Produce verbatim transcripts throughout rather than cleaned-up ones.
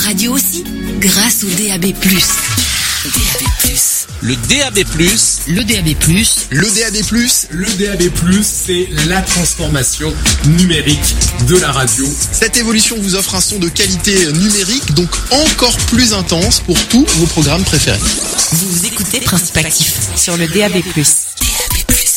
radio aussi, grâce au D A B plus. D A B plus. Le D A B plus. Le D A B plus. Le D A B plus. Le D A B plus, c'est la transformation numérique de la radio. Cette évolution vous offre un son de qualité numérique, donc encore plus intense pour tous vos programmes préférés. Vous écoutez Principe Actif sur le D A B plus. D A B plus.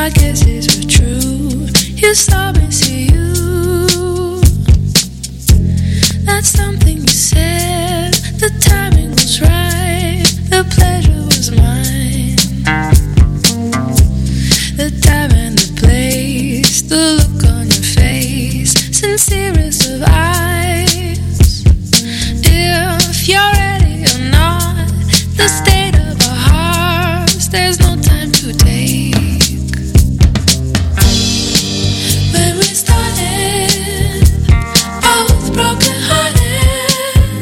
my guesses were true. You saw me see you. That's something you said. The timing was right. The pleasure was mine. The time and the place. The look on your face. Sincerest of eyes. If you're ready or not, the state of our hearts, there's no time to take. When we started, both broken hearted,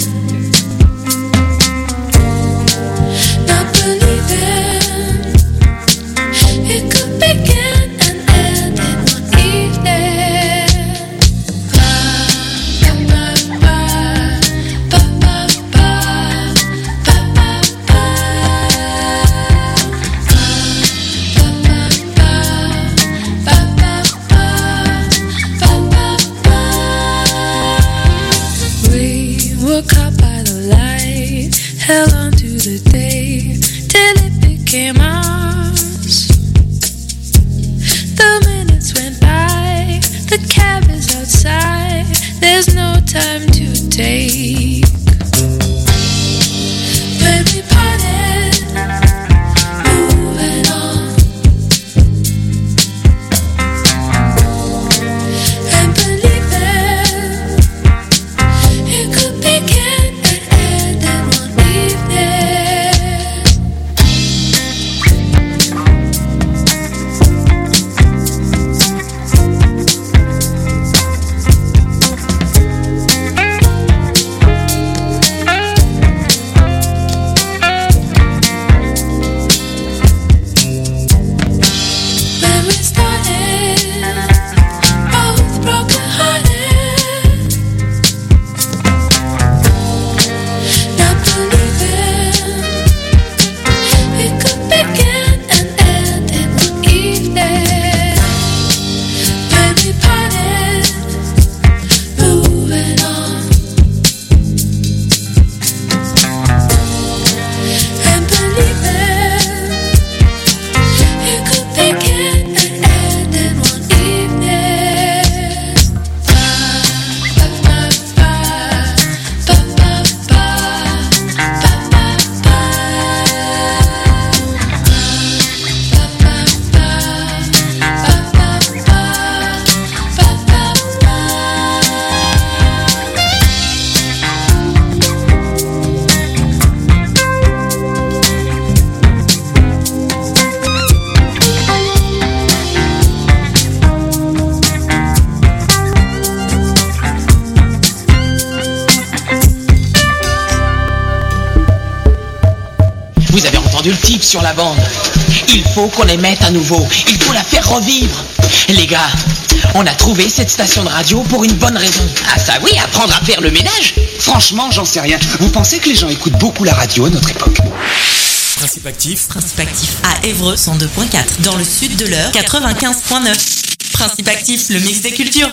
not believing it could begin and end in one evening. Ba, ba, ba, ba, ba, ba, ba, ba, we were caught by the light, held on to the day till it became ours. The minutes went by, the cab is outside, there's no time to take. When we parted, moving on, and believing it could begin and end in one evening. When we started, both broken hearted, not believing it could begin and end in one evening. When we parted, moving on, and believing it could begin and end in one evening. Ba, ba, ba, ba, ba, ba, ba, ba, ba. Vous avez entendu le type sur la bande. Il faut qu'on les mette à nouveau. Il faut la faire revivre. Les gars, on a trouvé cette station de radio pour une bonne raison. Ah ça oui, apprendre à faire le ménage. Franchement, j'en sais rien. Vous pensez que les gens écoutent beaucoup la radio à notre époque? Principe actif. Principe actif à Évreux cent deux point quatre. Dans le sud de l'Eure quatre-vingt-quinze point neuf. Principe actif, le mix des cultures.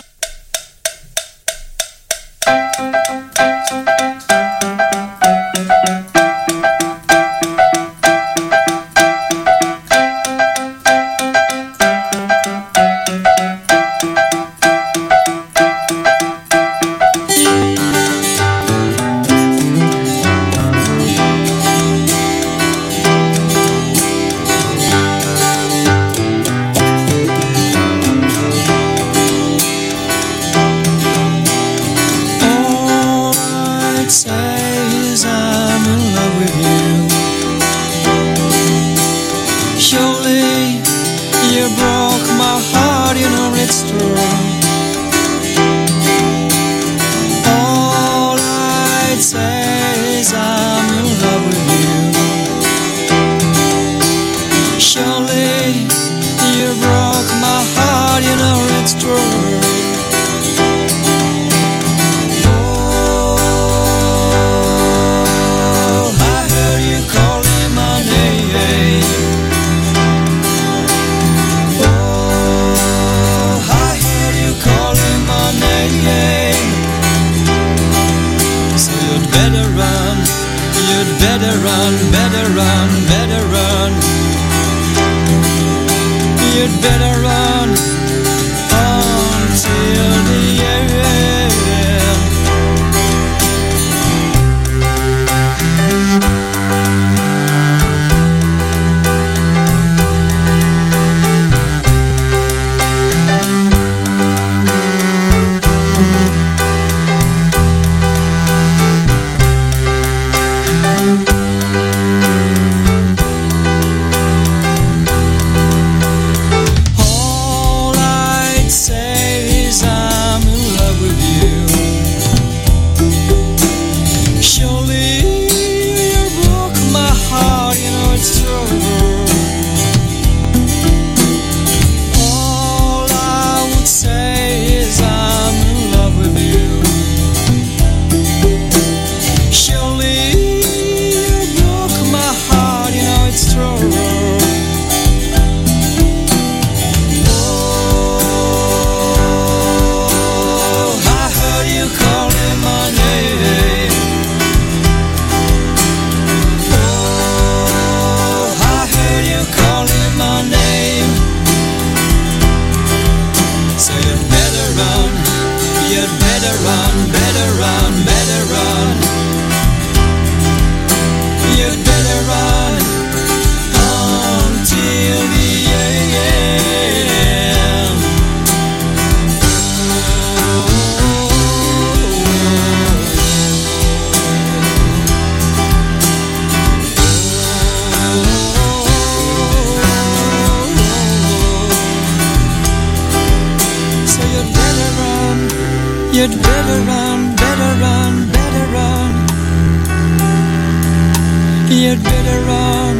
better run, better run, better run. you'd better run until the end. You'd better run, better run, better run. You'd better run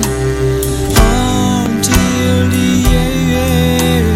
until the end.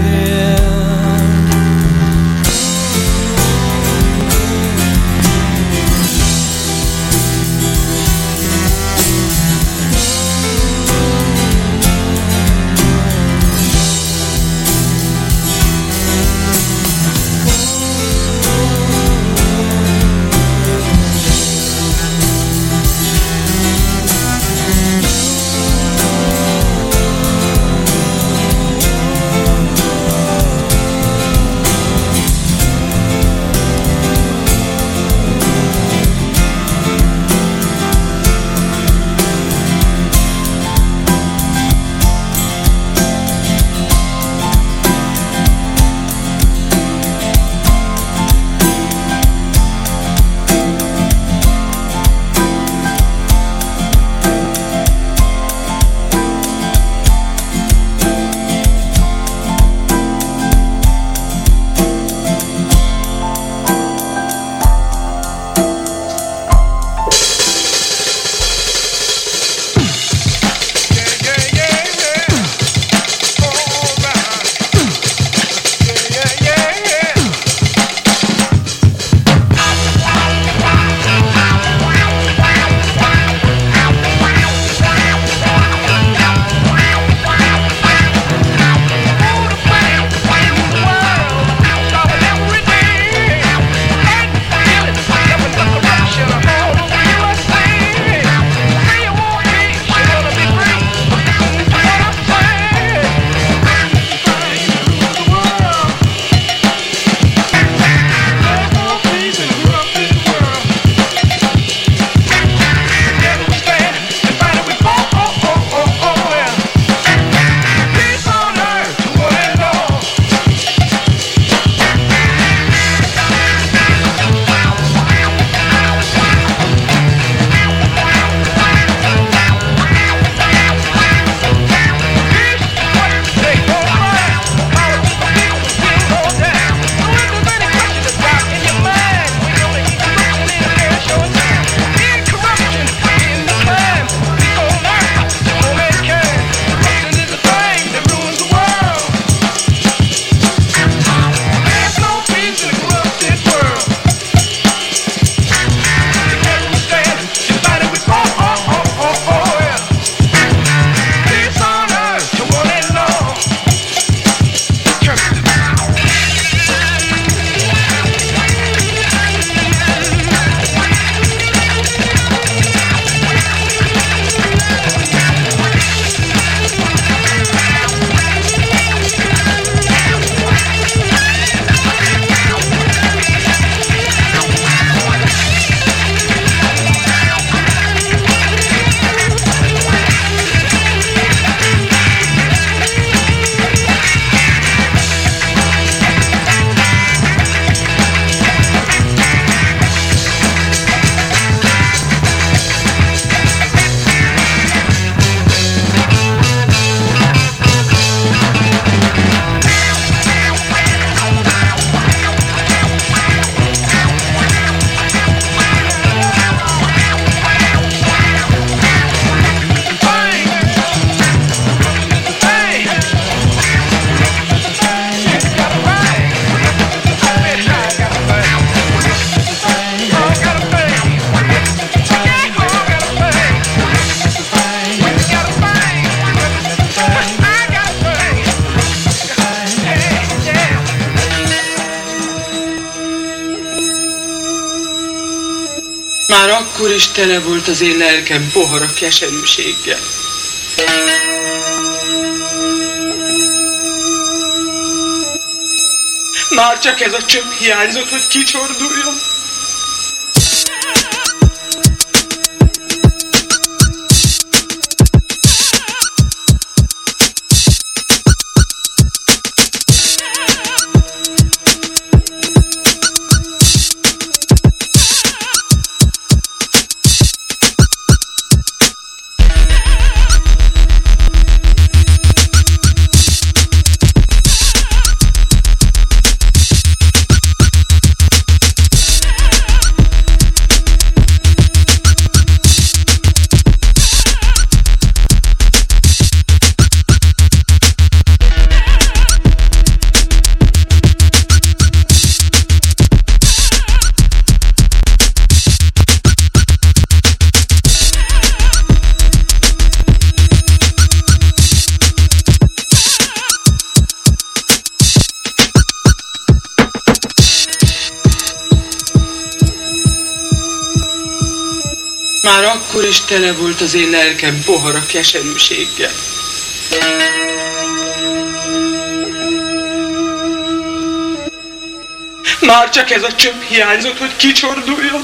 Már akkor is tele volt az én lelkem pohara keserűséggel. Már csak ez a csöpp hiányzott, hogy kicsorduljon. Már akkor is tele volt az én lelkem pohara keserűséggel. Már csak ez a csöpp hiányzott, hogy kicsorduljon.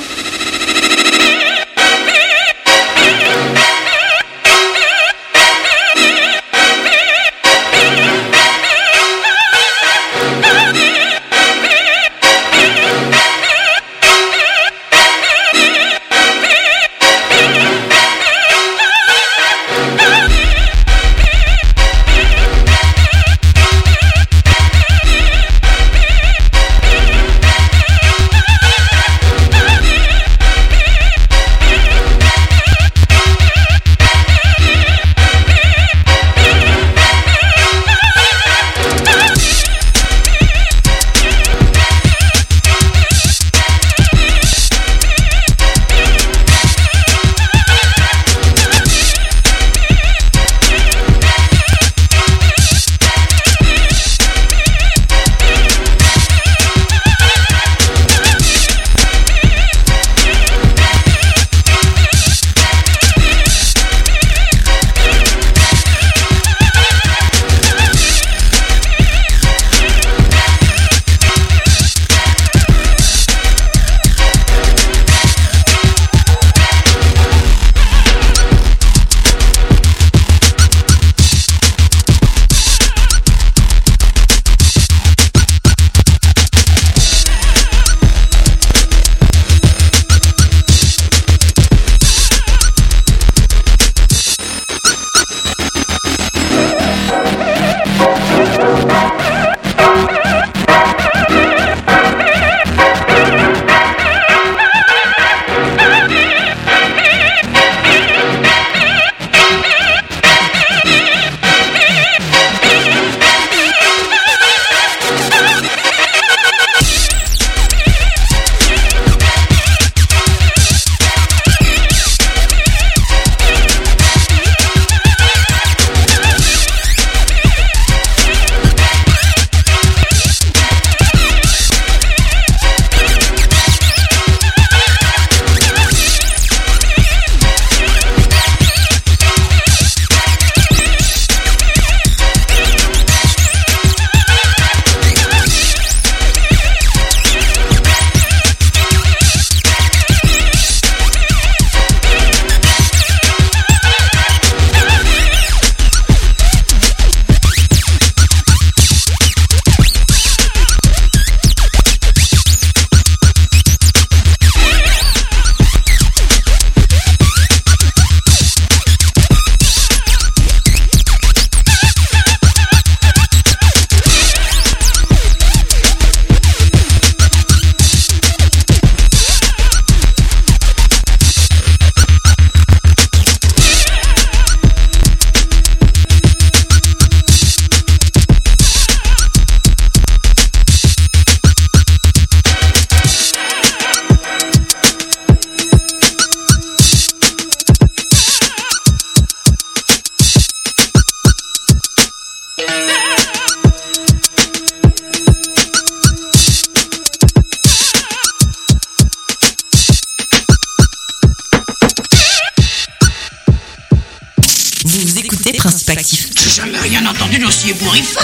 Principe actif. J'ai jamais rien entendu d'aussi ébouriffant.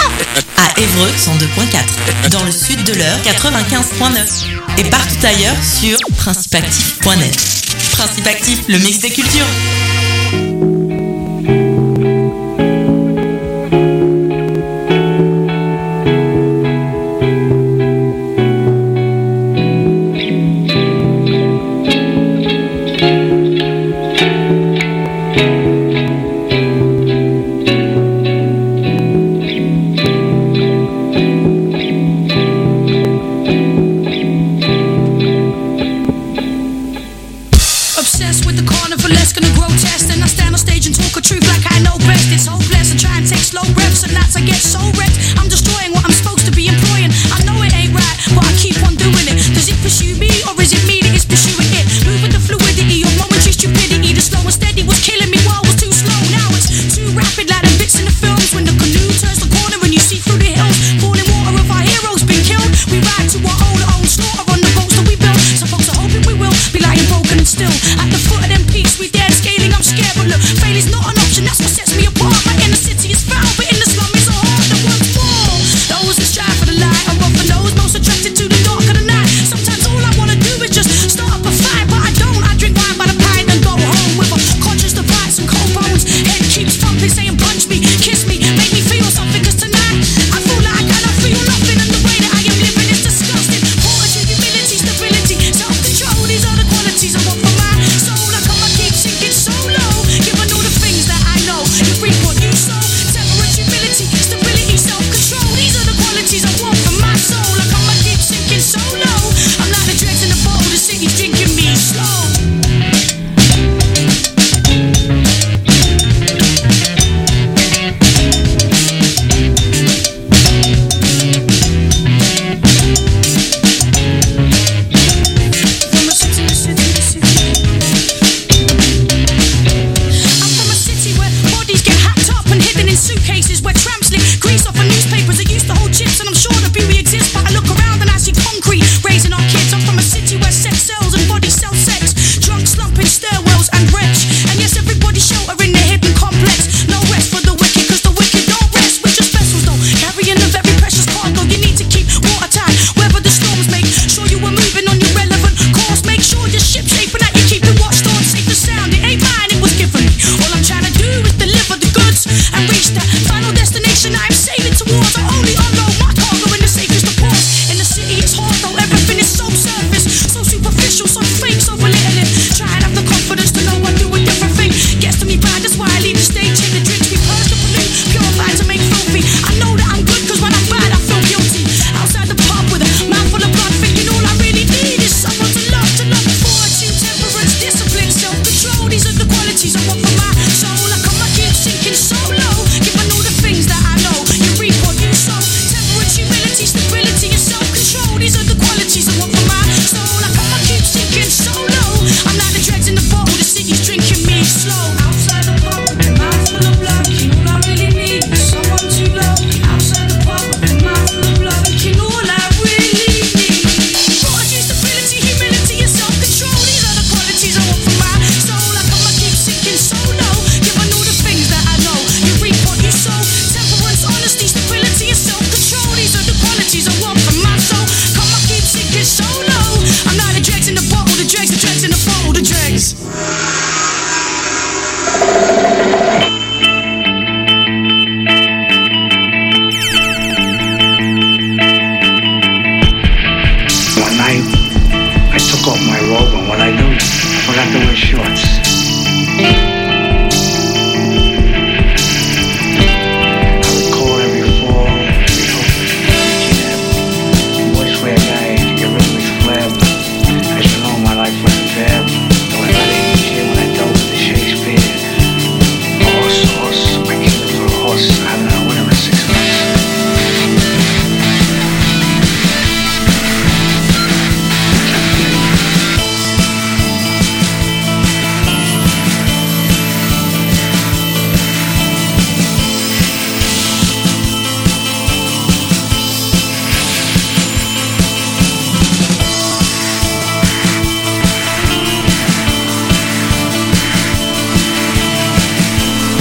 À Évreux cent deux point quatre, dans le sud de l'Eure quatre-vingt-quinze point neuf et partout ailleurs sur principe actif point net. Principe Actif, le mix des cultures. I took off my robe, and what I do, I forgot to wear shorts.